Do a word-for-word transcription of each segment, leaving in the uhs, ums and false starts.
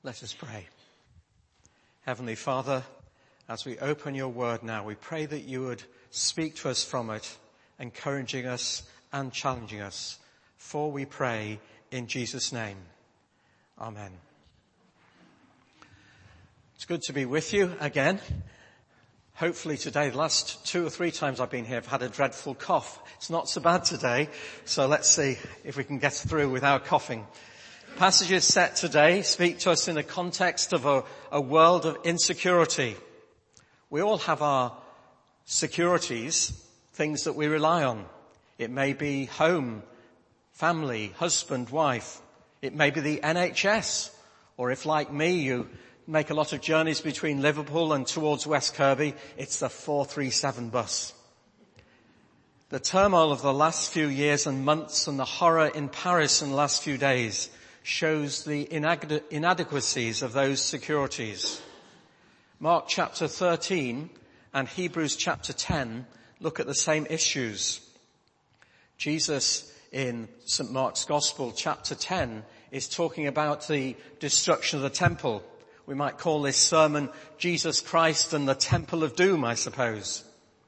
Let us pray. Heavenly Father, as we open your word now, we pray that you would speak to us from it, encouraging us and challenging us. For we pray in Jesus' name. Amen. It's good to be with you again. Hopefully today, the last two or three times I've been here, I've had a dreadful cough. It's not so bad today, so let's see if we can get through without coughing. Passages set today speak to us in the context of a, a world of insecurity. We all have our securities, things that we rely on. It may be home, family, husband, wife. It may be the N H S. Or if, like me, you make a lot of journeys between Liverpool and towards West Kirby, it's the four three seven bus. The turmoil of the last few years and months and the horror in Paris in the last few days shows the inade- inadequacies of those securities. Mark chapter thirteen and Hebrews chapter ten look at the same issues. Jesus in Saint Mark's Gospel chapter ten is talking about the destruction of the temple. We might call this sermon Jesus Christ and the Temple of Doom, I suppose.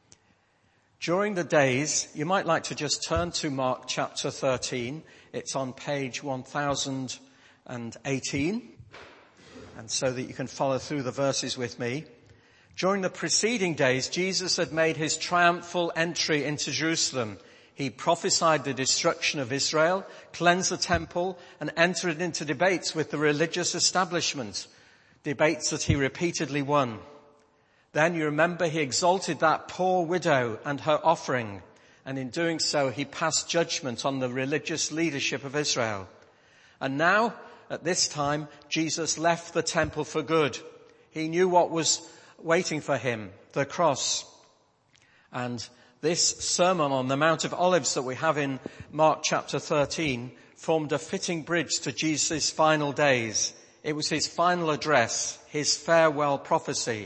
During the days, you might like to just turn to Mark chapter thirteen. It's on page one thousand eighteen, and so that you can follow through the verses with me. During the preceding days, Jesus had made his triumphal entry into Jerusalem. He prophesied the destruction of Israel, cleansed the temple, and entered into debates with the religious establishment, debates that he repeatedly won. Then you remember he exalted that poor widow and her offering, and in doing so he passed judgment on the religious leadership of Israel. And now, at this time, Jesus left the temple for good. He knew what was waiting for him, the cross. And this sermon on the Mount of Olives that we have in Mark chapter thirteen formed a fitting bridge to Jesus' final days. It was his final address, his farewell prophecy.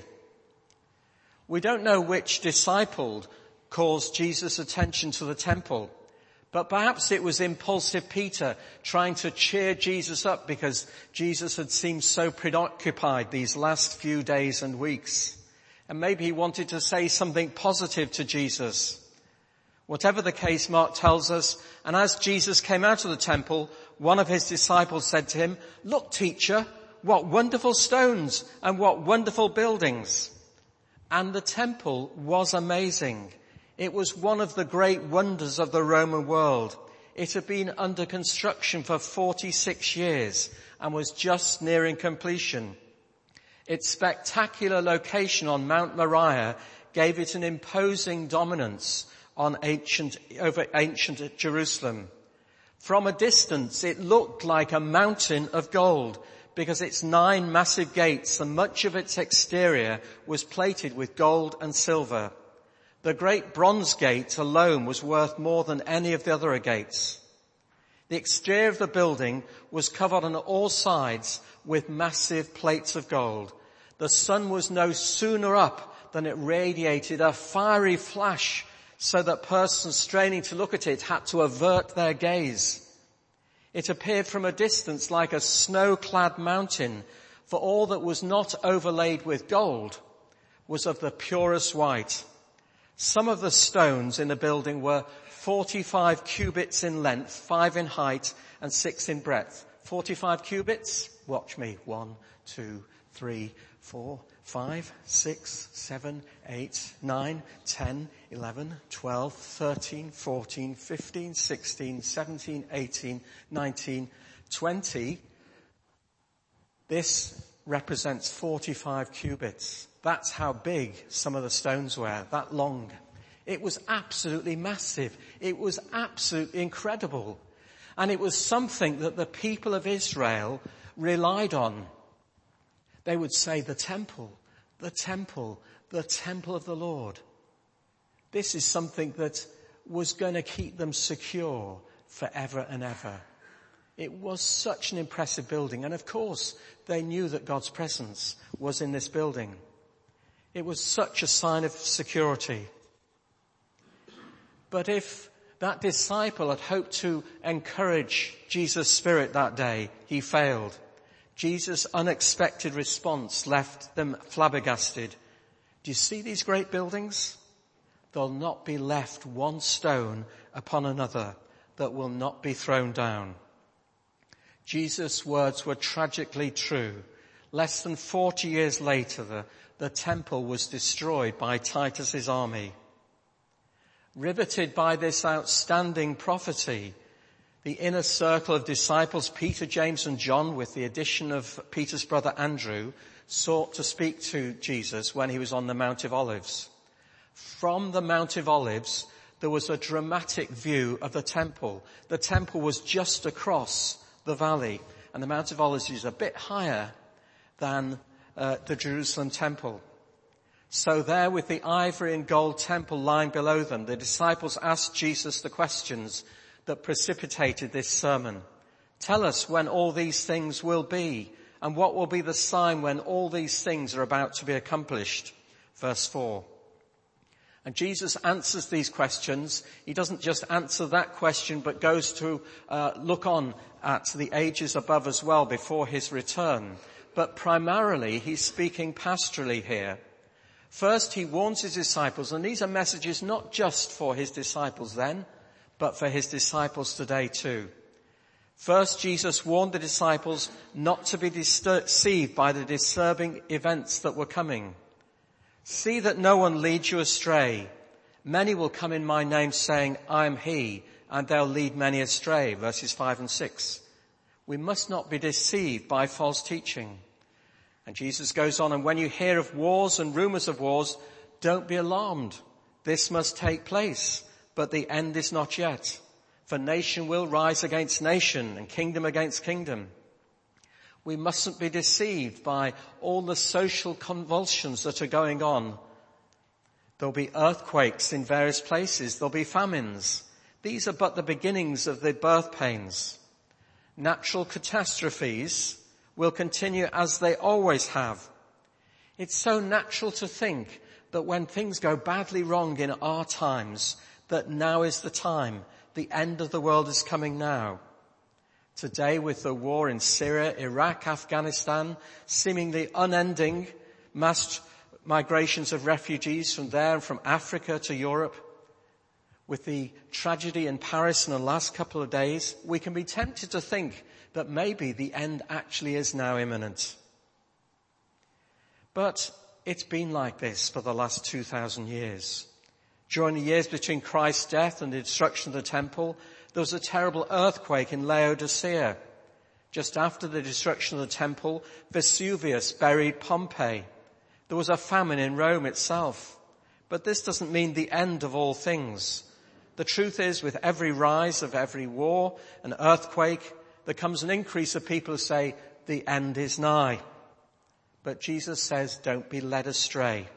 We don't know which disciple caused Jesus' attention to the temple, but perhaps it was impulsive Peter trying to cheer Jesus up because Jesus had seemed so preoccupied these last few days and weeks. And maybe he wanted to say something positive to Jesus. Whatever the case, Mark tells us, and as Jesus came out of the temple, one of his disciples said to him, "Look, teacher, what wonderful stones and what wonderful buildings." And the temple was amazing. It was one of the great wonders of the Roman world. It had been under construction for forty-six years and was just nearing completion. Its spectacular location on Mount Moriah gave it an imposing dominance on ancient, over ancient Jerusalem. From a distance, it looked like a mountain of gold because its nine massive gates and much of its exterior was plated with gold and silver. The great bronze gate alone was worth more than any of the other gates. The exterior of the building was covered on all sides with massive plates of gold. The sun was no sooner up than it radiated a fiery flash so that persons straining to look at it had to avert their gaze. It appeared from a distance like a snow-clad mountain, for all that was not overlaid with gold was of the purest white. Some of the stones in the building were forty-five cubits in length, five in height, and six in breadth. forty-five cubits? Watch me. One, two, three, four, five, six, seven, eight, nine, ten, eleven, twelve, thirteen, fourteen, fifteen, sixteen, seventeen, eighteen, nineteen, twenty. This represents forty-five cubits. That's how big some of the stones were, that long. It was absolutely massive. It was absolutely incredible. And it was something that the people of Israel relied on. They would say, the temple, the temple, the temple of the Lord. This is something that was going to keep them secure forever and ever. It was such an impressive building. And of course, they knew that God's presence was in this building. It was such a sign of security. But if that disciple had hoped to encourage Jesus' spirit that day, he failed. Jesus' unexpected response left them flabbergasted. Do you see these great buildings? There'll not be left one stone upon another that will not be thrown down. Jesus' words were tragically true. Less than forty years later, the, the temple was destroyed by Titus's army. Riveted by this outstanding prophecy, the inner circle of disciples, Peter, James and John, with the addition of Peter's brother Andrew, sought to speak to Jesus when he was on the Mount of Olives. From the Mount of Olives, there was a dramatic view of the temple. The temple was just across the valley, and the Mount of Olives is a bit higher than uh, the Jerusalem temple. So there, with the ivory and gold temple lying below them, the disciples asked Jesus the questions that precipitated this sermon. Tell us when all these things will be, and what will be the sign when all these things are about to be accomplished. Verse four. And Jesus answers these questions. He doesn't just answer that question, but goes to uh, look on at the ages above as well before his return. But primarily, he's speaking pastorally here. First, he warns his disciples, and these are messages not just for his disciples then, but for his disciples today too. First, Jesus warned the disciples not to be deceived by the disturbing events that were coming. See that no one leads you astray. Many will come in my name saying, I am he, and they'll lead many astray. Verses five and six. We must not be deceived by false teaching. And Jesus goes on, and when you hear of wars and rumors of wars, don't be alarmed. This must take place, but the end is not yet. For nation will rise against nation and kingdom against kingdom. We mustn't be deceived by all the social convulsions that are going on. There'll be earthquakes in various places. There'll be famines. These are but the beginnings of the birth pains. Natural catastrophes will continue as they always have. It's so natural to think that when things go badly wrong in our times, that now is the time. The end of the world is coming now. Today, with the war in Syria, Iraq, Afghanistan, seemingly unending mass migrations of refugees from there and from Africa to Europe, with the tragedy in Paris in the last couple of days, we can be tempted to think that maybe the end actually is now imminent. But it's been like this for the last two thousand years. During the years between Christ's death and the destruction of the temple, there was a terrible earthquake in Laodicea. Just after the destruction of the temple, Vesuvius buried Pompeii. There was a famine in Rome itself. But this doesn't mean the end of all things. The truth is, with every rise of every war and earthquake, there comes an increase of people who say, the end is nigh. But Jesus says, don't be led astray.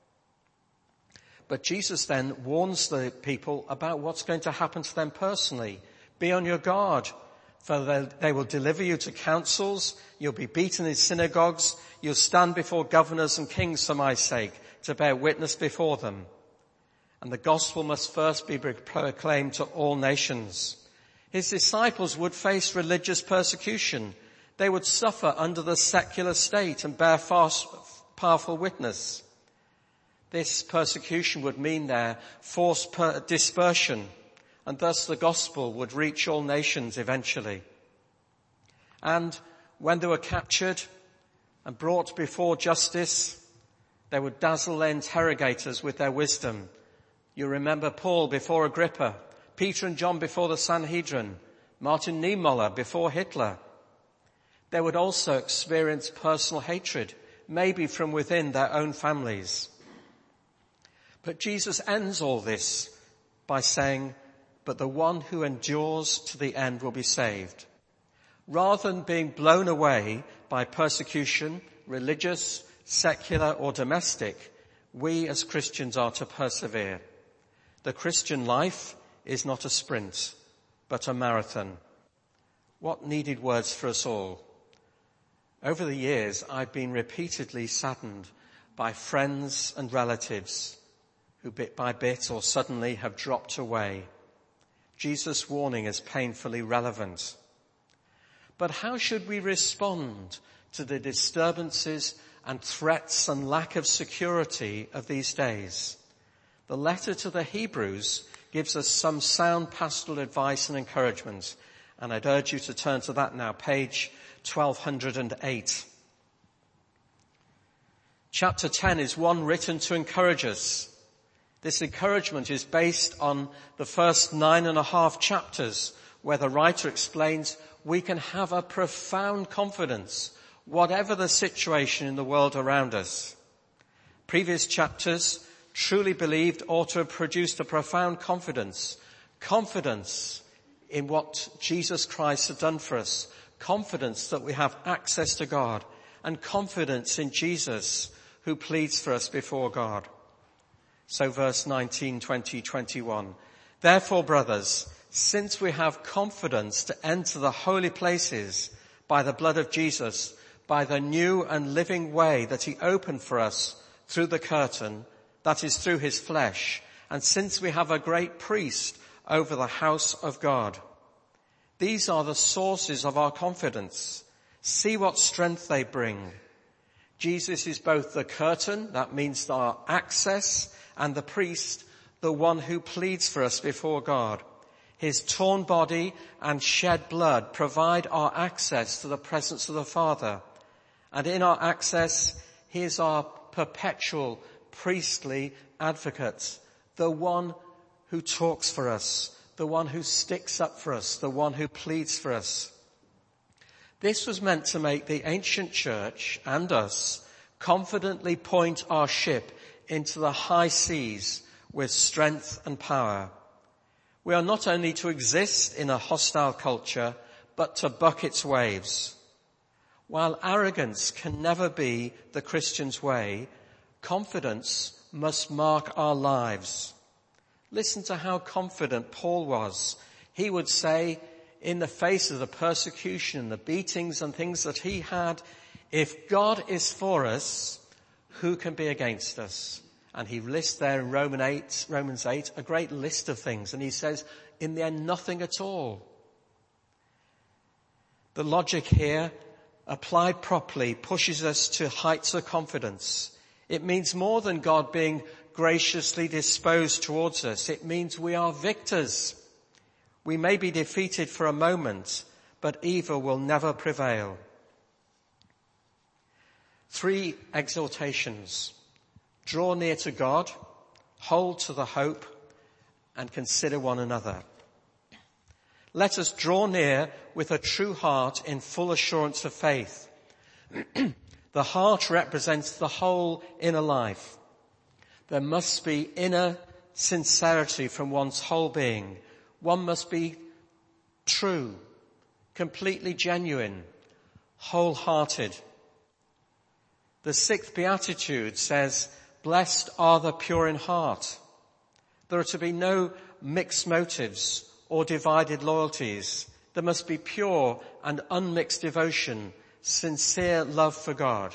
But Jesus then warns the people about what's going to happen to them personally. Be on your guard, for they will deliver you to councils, you'll be beaten in synagogues, you'll stand before governors and kings for my sake, to bear witness before them. And the gospel must first be proclaimed to all nations. His disciples would face religious persecution. They would suffer under the secular state and bear fast, powerful witness. This persecution would mean their forced per- dispersion, and thus the gospel would reach all nations eventually. And when they were captured and brought before justice, they would dazzle their interrogators with their wisdom. You remember Paul before Agrippa, Peter and John before the Sanhedrin, Martin Niemöller before Hitler. They would also experience personal hatred, maybe from within their own families. But Jesus ends all this by saying, but the one who endures to the end will be saved. Rather than being blown away by persecution, religious, secular or domestic, we as Christians are to persevere. The Christian life is not a sprint, but a marathon. What needed words for us all. Over the years, I've been repeatedly saddened by friends and relatives who bit by bit or suddenly have dropped away. Jesus' warning is painfully relevant. But how should we respond to the disturbances and threats and lack of security of these days? The letter to the Hebrews gives us some sound pastoral advice and encouragement, and I'd urge you to turn to that now, page twelve oh eight. Chapter ten is one written to encourage us. This encouragement is based on the first nine and a half chapters, where the writer explains we can have a profound confidence, whatever the situation in the world around us. Previous chapters, truly believed, ought to have produced a profound confidence. Confidence in what Jesus Christ had done for us. Confidence that we have access to God. And confidence in Jesus, who pleads for us before God. So verse nineteen, twenty, twenty-one. Therefore, brothers, since we have confidence to enter the holy places by the blood of Jesus, by the new and living way that he opened for us through the curtain, that is through his flesh, and since we have a great priest over the house of God. These are the sources of our confidence. See what strength they bring. Jesus is both the curtain, that means our access, and the priest, the one who pleads for us before God. His torn body and shed blood provide our access to the presence of the Father. And in our access, he is our perpetual priestly advocate, the one who talks for us, the one who sticks up for us, the one who pleads for us. This was meant to make the ancient church and us confidently point our ship into the high seas with strength and power. We are not only to exist in a hostile culture, but to buck its waves. While arrogance can never be the Christian's way, confidence must mark our lives. Listen to how confident Paul was. He would say, in the face of the persecution, the beatings and things that he had, if God is for us, who can be against us? And he lists there in Romans eight, Romans eight, a great list of things. And he says, in the end, nothing at all. The logic here, applied properly, pushes us to heights of confidence. It means more than God being graciously disposed towards us. It means we are victors. We may be defeated for a moment, but evil will never prevail. Three exhortations. Draw near to God, hold to the hope, and consider one another. Let us draw near with a true heart in full assurance of faith. The heart represents the whole inner life. There must be inner sincerity from one's whole being. One must be true, completely genuine, wholehearted. The sixth beatitude says, blessed are the pure in heart. There are to be no mixed motives or divided loyalties. There must be pure and unmixed devotion, sincere love for God.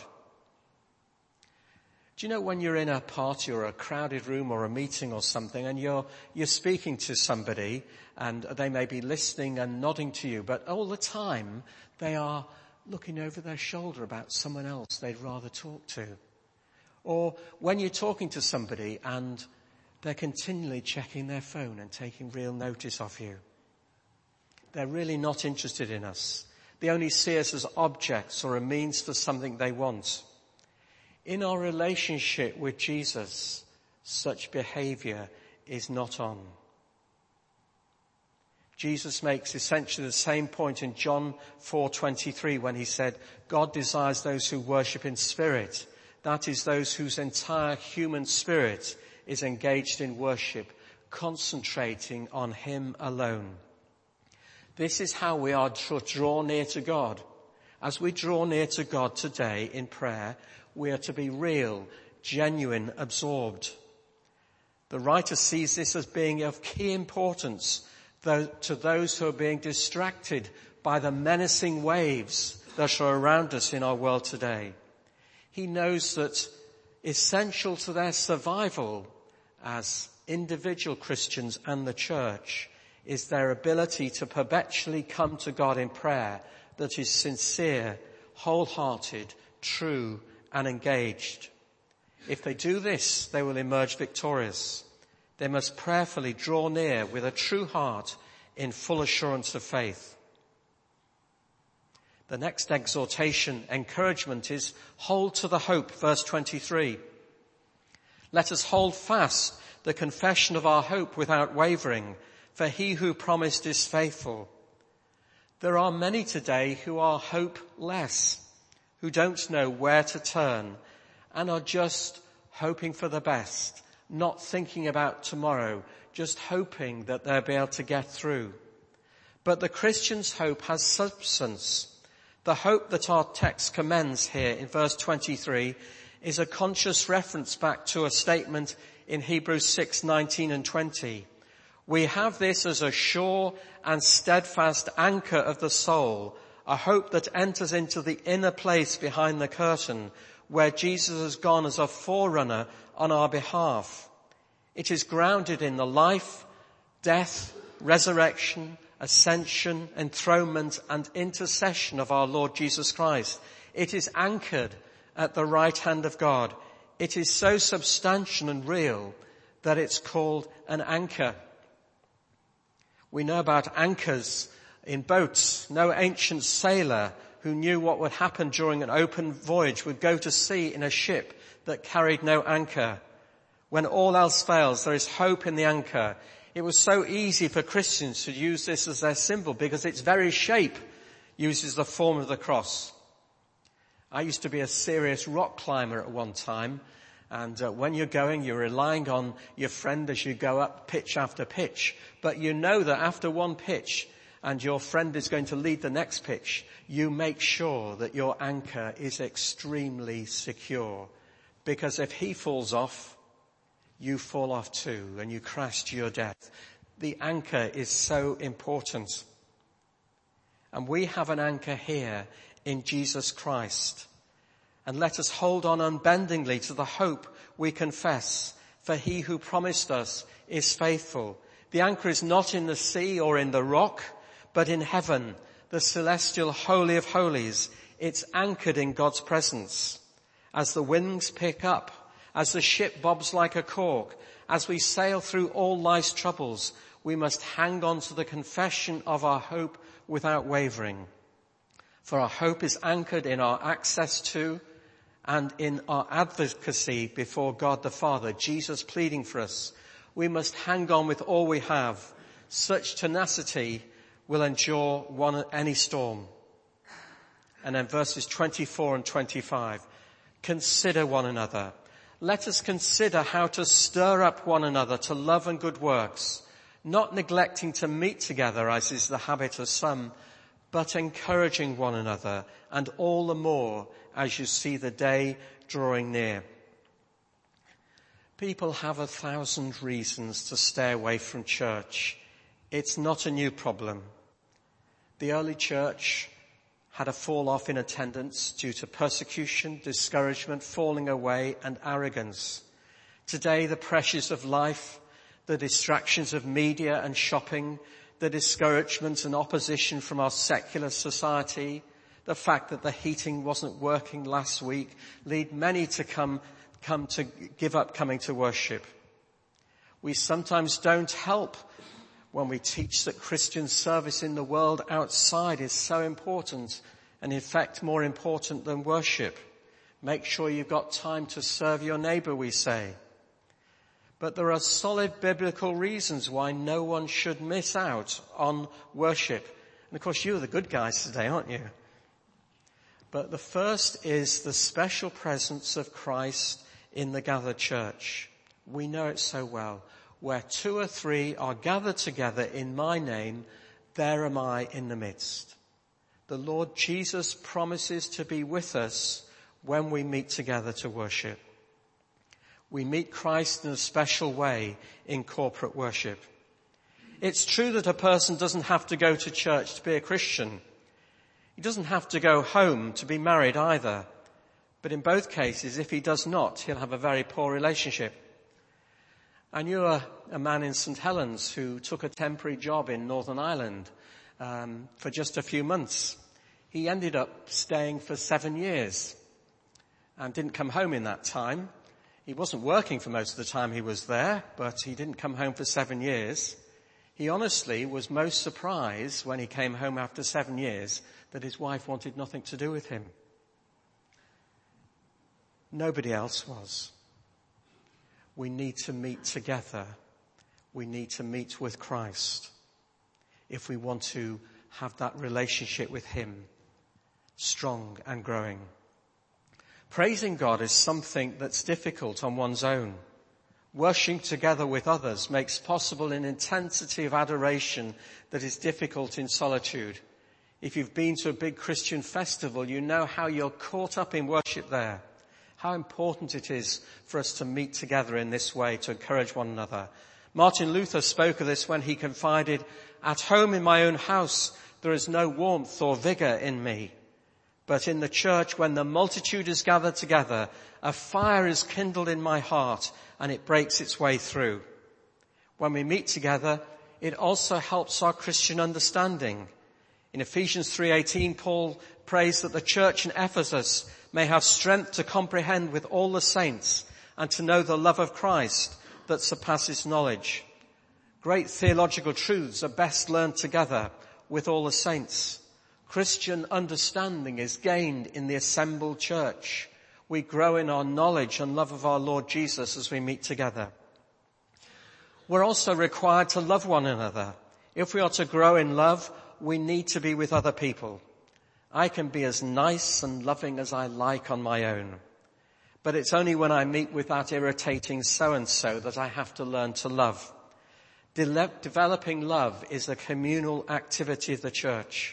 Do you know when you're in a party or a crowded room or a meeting or something and you're, you're speaking to somebody and they may be listening and nodding to you, but all the time they are looking over their shoulder about someone else they'd rather talk to. Or when you're talking to somebody and they're continually checking their phone and taking real notice of you. They're really not interested in us. They only see us as objects or a means for something they want. In our relationship with Jesus, such behavior is not on. Jesus makes essentially the same point in John four twenty-three when he said, God desires those who worship in spirit. That is, those whose entire human spirit is engaged in worship, concentrating on him alone. This is how we are to draw near to God. As we draw near to God today in prayer, we are to be real, genuine, absorbed. The writer sees this as being of key importance to those who are being distracted by the menacing waves that are around us in our world today. He knows that essential to their survival as individual Christians and the church is their ability to perpetually come to God in prayer, that is sincere, wholehearted, true, and engaged. If they do this, they will emerge victorious. They must prayerfully draw near with a true heart in full assurance of faith. The next exhortation, encouragement, is hold to the hope, verse twenty-three. Let us hold fast the confession of our hope without wavering, for he who promised is faithful. There are many today who are hopeless, who don't know where to turn, and are just hoping for the best, not thinking about tomorrow, just hoping that they'll be able to get through. But the Christian's hope has substance. The hope that our text commends here in verse twenty-three is a conscious reference back to a statement in Hebrews six, nineteen and twenty. We have this as a sure and steadfast anchor of the soul, a hope that enters into the inner place behind the curtain, where Jesus has gone as a forerunner on our behalf. It is grounded in the life, death, resurrection, ascension, enthronement, and intercession of our Lord Jesus Christ. It is anchored at the right hand of God. It is so substantial and real that it's called an anchor. We know about anchors in boats. No ancient sailor who knew what would happen during an open voyage would go to sea in a ship that carried no anchor. When all else fails, there is hope in the anchor. It was so easy for Christians to use this as their symbol because its very shape uses the form of the cross. I used to be a serious rock climber at one time, and uh, when you're going, you're relying on your friend as you go up pitch after pitch. But you know that after one pitch, and your friend is going to lead the next pitch, you make sure that your anchor is extremely secure. Because if he falls off, you fall off too, and you crash to your death. The anchor is so important. And we have an anchor here in Jesus Christ. And let us hold on unbendingly to the hope we confess, for he who promised us is faithful. The anchor is not in the sea or in the rock, but in heaven, the celestial holy of holies. It's anchored in God's presence. As the winds pick up, as the ship bobs like a cork, as we sail through all life's troubles, we must hang on to the confession of our hope without wavering. For our hope is anchored in our access to and in our advocacy before God the Father, Jesus pleading for us. We must hang on with all we have. Such tenacity will endure one, any storm. And then verses twenty-four and twenty-five. Consider one another. Let us consider how to stir up one another to love and good works, not neglecting to meet together as is the habit of some, but encouraging one another, and all the more as you see the day drawing near. People have a thousand reasons to stay away from church. It's not a new problem. The early church had a fall off in attendance due to persecution, discouragement, falling away, and arrogance. Today, the pressures of life, the distractions of media and shopping, the discouragement and opposition from our secular society, the fact that the heating wasn't working last week, lead many to come, come to give up coming to worship. We sometimes don't help when we teach that Christian service in the world outside is so important and in fact more important than worship. Make sure you've got time to serve your neighbour, we say. But there are solid biblical reasons why no one should miss out on worship. And of course you're the good guys today, aren't you? But the first is the special presence of Christ in the gathered church. We know it so well. Where two or three are gathered together in my name, there am I in the midst. The Lord Jesus promises to be with us when we meet together to worship. We meet Christ in a special way in corporate worship. It's true that a person doesn't have to go to church to be a Christian. He doesn't have to go home to be married either. But in both cases, if he does not, he'll have a very poor relationship. I knew a, a man in Saint Helens who took a temporary job in Northern Ireland um, for just a few months. he ended up staying for seven years and didn't come home in that time. He wasn't working for most of the time he was there, but he didn't come home for seven years. He honestly was most surprised when he came home after seven years that his wife wanted nothing to do with him. Nobody else was. We need to meet together. We need to meet with Christ if we want to have that relationship with him strong and growing. Praising God is something that's difficult on one's own. Worshiping together with others makes possible an intensity of adoration that is difficult in solitude. If you've been to a big Christian festival, you know how you're caught up in worship there. How important it is for us to meet together in this way to encourage one another. Martin Luther spoke of this when he confided, "At home in my own house, there is no warmth or vigor in me. But in the church, when the multitude is gathered together, a fire is kindled in my heart and it breaks its way through." When we meet together, it also helps our Christian understanding. In Ephesians three eighteen, Paul prays that the church in Ephesus may have strength to comprehend with all the saints and to know the love of Christ that surpasses knowledge. Great theological truths are best learned together with all the saints. Christian understanding is gained in the assembled church. We grow in our knowledge and love of our Lord Jesus as we meet together. We're also required to love one another. If we are to grow in love, we need to be with other people. I can be as nice and loving as I like on my own. But it's only when I meet with that irritating so-and-so that I have to learn to love. De- developing love is a communal activity of the church.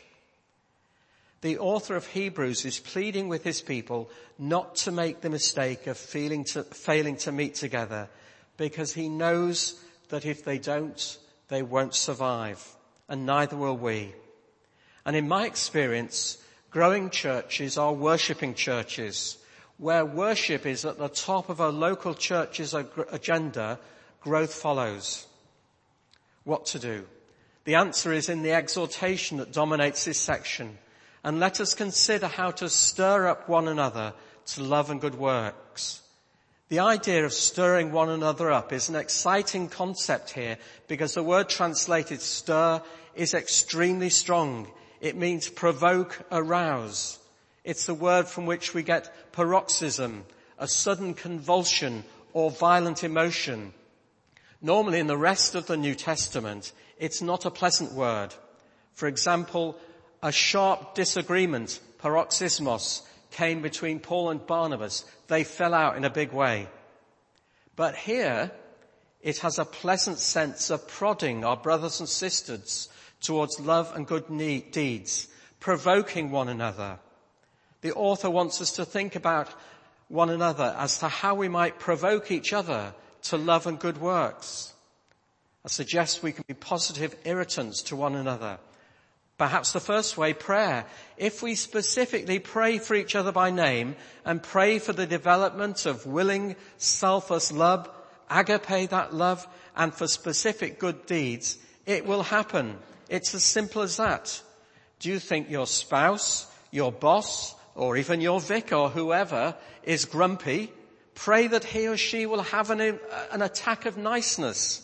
The author of Hebrews is pleading with his people not to make the mistake of feeling to, failing to meet together, because he knows that if they don't, they won't survive, and neither will we. And in my experience, growing churches are worshipping churches. Where worship is at the top of a local church's agenda, growth follows. What to do? The answer is in the exhortation that dominates this section. And let us consider how to stir up one another to love and good works. The idea of stirring one another up is an exciting concept here because the word translated stir is extremely strong. It means provoke, arouse. It's the word from which we get paroxysm, a sudden convulsion or violent emotion. Normally in the rest of the New Testament, it's not a pleasant word. For example, a sharp disagreement, paroxysmos, came between Paul and Barnabas. They fell out in a big way. But here, it has a pleasant sense of prodding our brothers and sisters towards love and good deeds, provoking one another. The author wants us to think about one another as to how we might provoke each other to love and good works. I suggest we can be positive irritants to one another. Perhaps the first way, prayer. If we specifically pray for each other by name and pray for the development of willing, selfless love, agape that love, and for specific good deeds, it will happen. It's as simple as that. Do you think your spouse, your boss, or even your vic or whoever is grumpy? Pray that he or she will have an, an attack of niceness.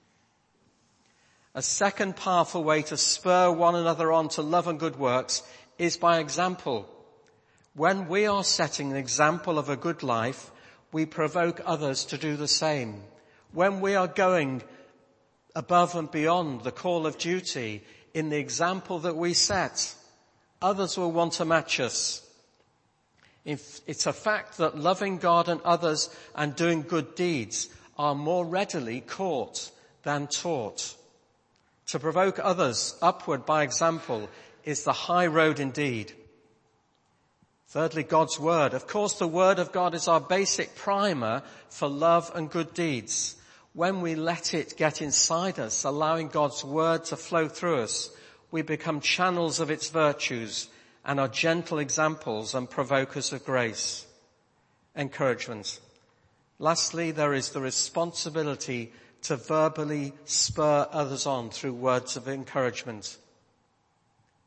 A second powerful way to spur one another on to love and good works is by example. When we are setting an example of a good life, we provoke others to do the same. When we are going above and beyond the call of duty in the example that we set, others will want to match us. It's a fact that loving God and others and doing good deeds are more readily caught than taught. To provoke others upward by example is the high road indeed. Thirdly, God's word. Of course, the word of God is our basic primer for love and good deeds. When we let it get inside us, allowing God's word to flow through us, we become channels of its virtues and are gentle examples and provokers of grace. Encouragement. Lastly, there is the responsibility to verbally spur others on through words of encouragement.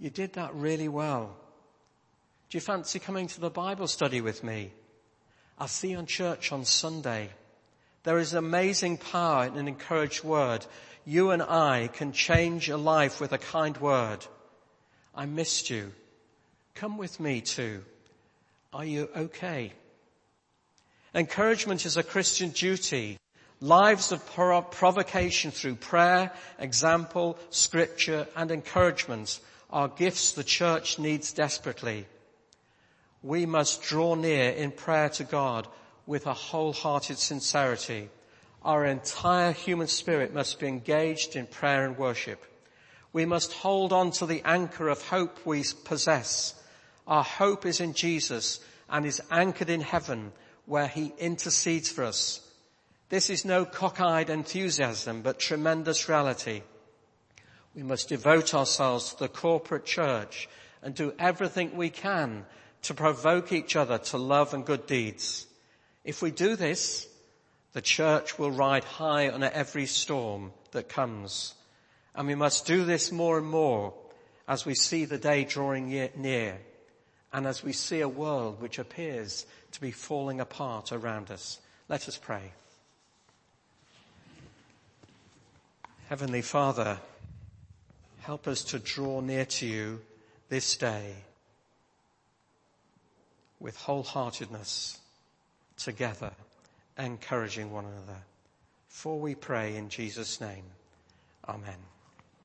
You did that really well. Do you fancy coming to the Bible study with me? I'll see you in church on Sunday. There is amazing power in an encouraged word. You and I can change a life with a kind word. I missed you. Come with me too. Are you okay? Encouragement is a Christian duty. Lives of provocation through prayer, example, scripture and encouragement are gifts the church needs desperately. We must draw near in prayer to God with a wholehearted sincerity. Our entire human spirit must be engaged in prayer and worship. We must hold on to the anchor of hope we possess. Our hope is in Jesus and is anchored in heaven where he intercedes for us. This is no cockeyed enthusiasm, but tremendous reality. We must devote ourselves to the corporate church and do everything we can to provoke each other to love and good deeds. If we do this, the church will ride high on every storm that comes. And we must do this more and more as we see the day drawing near and as we see a world which appears to be falling apart around us. Let us pray. Heavenly Father, help us to draw near to you this day with wholeheartedness, together, encouraging one another. For we pray in Jesus' name. Amen.